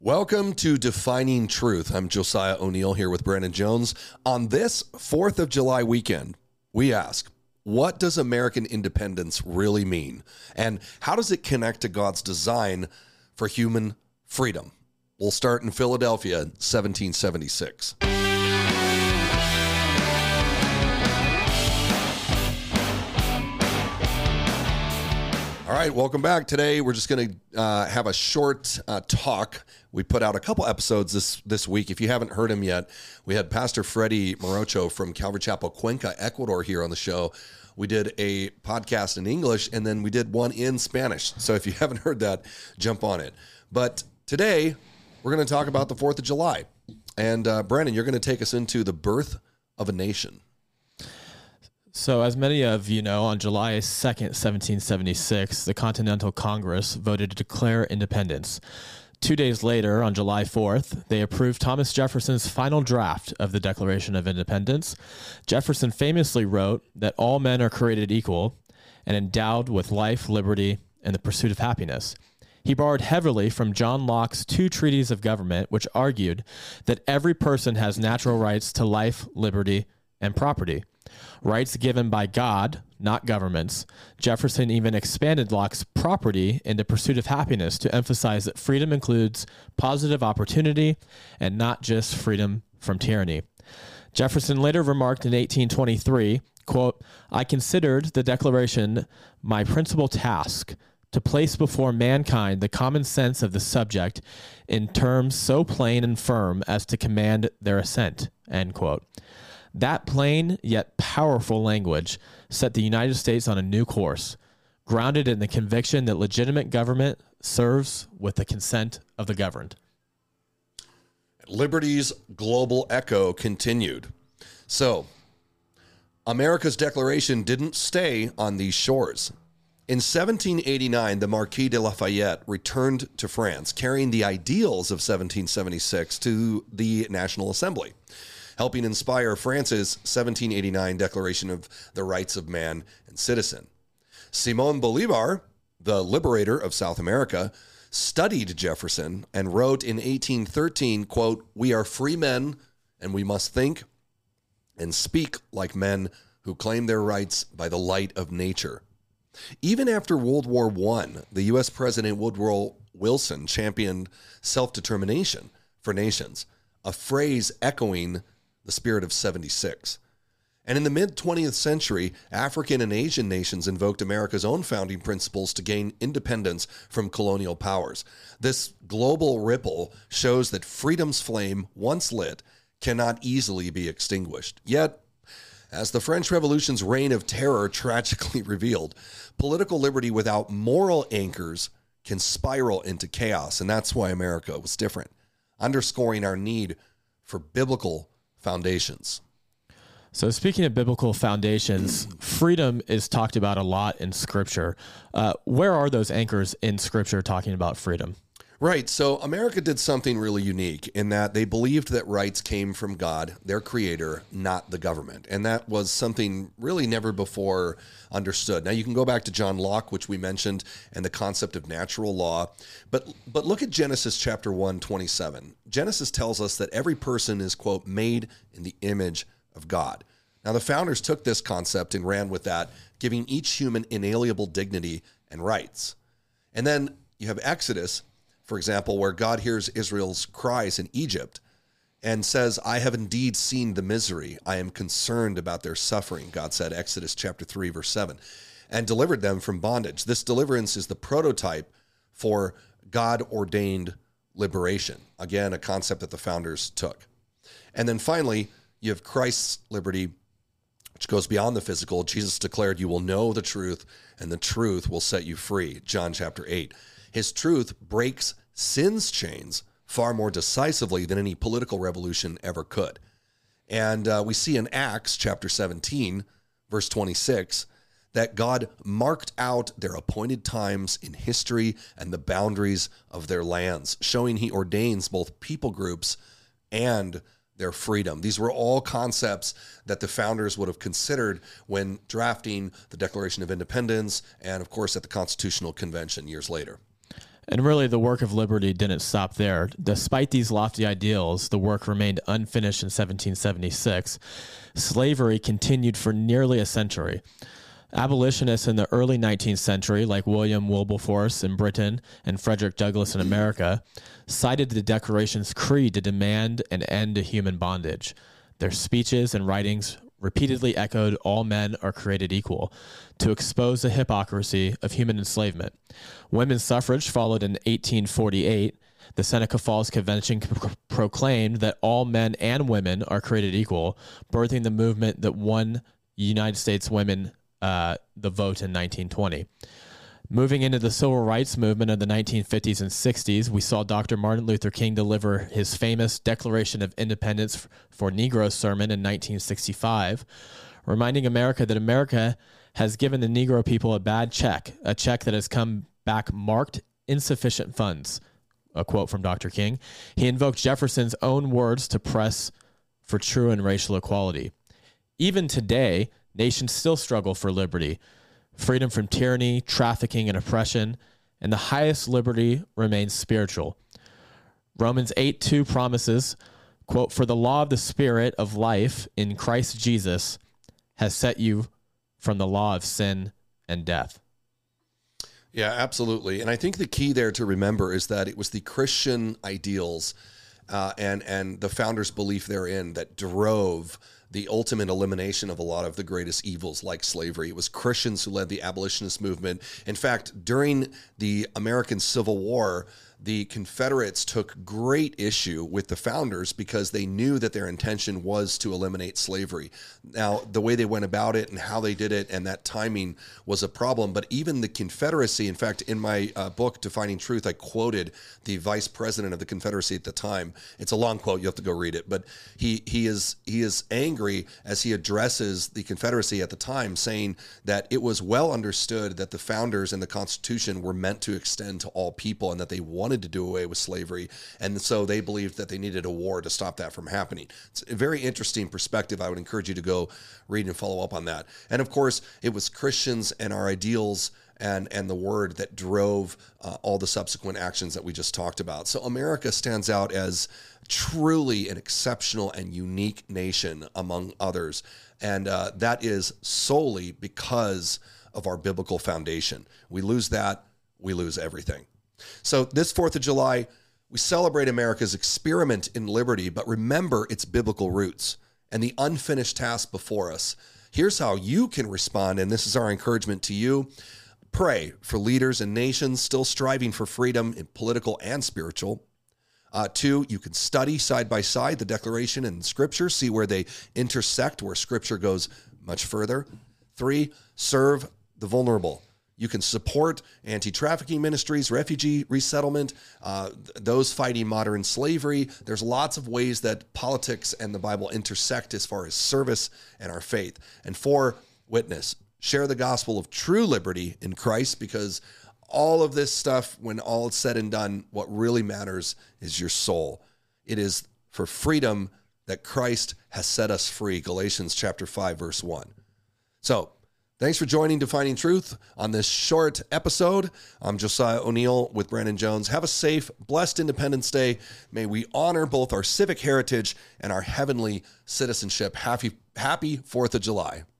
Welcome to Defining Truth. I'm Josiah O'Neill here with Brandon Jones. On this 4th of July weekend, we ask, what does American independence really mean? And how does it connect to God's design for human freedom? We'll start in Philadelphia, 1776. All right, welcome back. Today, we're just going to have a short talk. We put out a couple episodes this week. If you haven't heard him yet, we had Pastor Freddie Morocho from Calvary Chapel, Cuenca, Ecuador, here on the show. We did a podcast in English, and then we did one in Spanish. So if you haven't heard that, jump on it. But today, we're going to talk about the 4th of July. And Brandon, you're going to take us into the birth of a nation. So as many of you know, on July 2nd, 1776, the Continental Congress voted to declare independence. 2 days later, on July 4th, they approved Thomas Jefferson's final draft of the Declaration of Independence. Jefferson famously wrote that all men are created equal and endowed with life, liberty, and the pursuit of happiness. He borrowed heavily from John Locke's 2 treatises of government, which argued that every person has natural rights to life, liberty, and property. Rights given by God, not governments. Jefferson even expanded Locke's property into pursuit of happiness to emphasize that freedom includes positive opportunity and not just freedom from tyranny. Jefferson later remarked in 1823, quote, "I considered the Declaration my principal task, to place before mankind the common sense of the subject in terms so plain and firm as to command their assent," end quote. That plain yet powerful language set the United States on a new course, grounded in the conviction that legitimate government serves with the consent of the governed. Liberty's global echo continued. So, America's declaration didn't stay on these shores. In 1789, the Marquis de Lafayette returned to France, carrying the ideals of 1776 to the National Assembly, helping inspire France's 1789 Declaration of the Rights of Man and Citizen. Simón Bolívar, the liberator of South America, studied Jefferson and wrote in 1813, quote, "We are free men, and we must think and speak like men who claim their rights by the light of nature." Even after World War I, the U.S. President Woodrow Wilson championed self-determination for nations, a phrase echoing the spirit of 76. And in the mid-20th century, African and Asian nations invoked America's own founding principles to gain independence from colonial powers. This global ripple shows that freedom's flame, once lit, cannot easily be extinguished. Yet, as the French Revolution's reign of terror tragically revealed, political liberty without moral anchors can spiral into chaos, and that's why America was different, underscoring our need for biblical foundations. So speaking of biblical foundations, freedom is talked about a lot in Scripture. Where are those anchors in Scripture talking about freedom? Right. So America did something really unique in that they believed that rights came from God, their creator, not the government. And that was something really never before understood. Now, you can go back to John Locke, which we mentioned, and the concept of natural law. But look at Genesis chapter 1:27. Genesis tells us that every person is, quote, made in the image of God. Now, the founders took this concept and ran with that, giving each human inalienable dignity and rights. And then you have Exodus, for example, where God hears Israel's cries in Egypt and says, "I have indeed seen the misery. I am concerned about their suffering," God said, Exodus chapter 3, verse 7, and delivered them from bondage. This deliverance is the prototype for God-ordained liberation. Again, a concept that the founders took. And then finally, you have Christ's liberty, which goes beyond the physical. Jesus declared, "You will know the truth, and the truth will set you free," John chapter 8. His truth breaks sin's chains far more decisively than any political revolution ever could. And we see in Acts chapter 17, verse 26, that God marked out their appointed times in history and the boundaries of their lands, showing he ordains both people groups and their freedom. These were all concepts that the founders would have considered when drafting the Declaration of Independence and, of course, at the Constitutional Convention years later. And really, the work of liberty didn't stop there. Despite these lofty ideals, the work remained unfinished in 1776. Slavery continued for nearly a century. Abolitionists in the early 19th century, like William Wilberforce in Britain and Frederick Douglass in America, cited the Declaration's creed to demand an end to human bondage. Their speeches and writings repeatedly echoed all men are created equal, to expose the hypocrisy of human enslavement. Women's suffrage followed in 1848. The Seneca Falls Convention proclaimed that all men and women are created equal, birthing the movement that won United States women the vote in 1920. Moving into the civil rights movement of the 1950s and 60s, we saw Dr. Martin Luther King deliver his famous Declaration of Independence for Negroes sermon in 1965, reminding America that America has given the Negro people a bad check, a check that has come back marked insufficient funds. A quote from Dr. King. He invoked Jefferson's own words to press for true and racial equality. Even today, nations still struggle for liberty, freedom from tyranny, trafficking, and oppression, and the highest liberty remains spiritual. Romans 8:2 promises, quote, "For the law of the Spirit of life in Christ Jesus has set you from the law of sin and death." Yeah, absolutely. And I think the key there to remember is that it was the Christian ideals and the founders' belief therein that drove the ultimate elimination of a lot of the greatest evils like slavery. It was Christians who led the abolitionist movement. In fact, during the American Civil War, the Confederates took great issue with the founders because they knew that their intention was to eliminate slavery. Now, the way they went about it and how they did it and that timing was a problem. But even the Confederacy, in fact, in my book, Defining Truth, I quoted the vice president of the Confederacy at the time. It's a long quote. You have to go read it. But he is angry as he addresses the Confederacy at the time, saying that it was well understood that the founders and the Constitution were meant to extend to all people and that they wanted to do away with slavery. And so they believed that they needed a war to stop that from happening. It's a very interesting perspective. I would encourage you to go read and follow up on that. And of course, it was Christians and our ideals and the word that drove all the subsequent actions that we just talked about. So America stands out as truly an exceptional and unique nation among others. And that is solely because of our biblical foundation. We lose that, we lose everything. So this 4th of July, we celebrate America's experiment in liberty, but remember its biblical roots and the unfinished task before us. Here's how you can respond, and this is our encouragement to you. Pray for leaders and nations still striving for freedom in political and spiritual. 2, you can study side by side the Declaration and Scripture, see where they intersect, where Scripture goes much further. 3, serve the vulnerable. You can support anti-trafficking ministries, refugee resettlement, those fighting modern slavery. There's lots of ways that politics and the Bible intersect as far as service and our faith. And 4, witness. Share the gospel of true liberty in Christ, because all of this stuff, when all is said and done, what really matters is your soul. It is for freedom that Christ has set us free. Galatians chapter 5, verse 1. So, thanks for joining Defining Truth on this short episode. I'm Josiah O'Neill with Brandon Jones. Have a safe, blessed Independence Day. May we honor both our civic heritage and our heavenly citizenship. Happy 4th of July.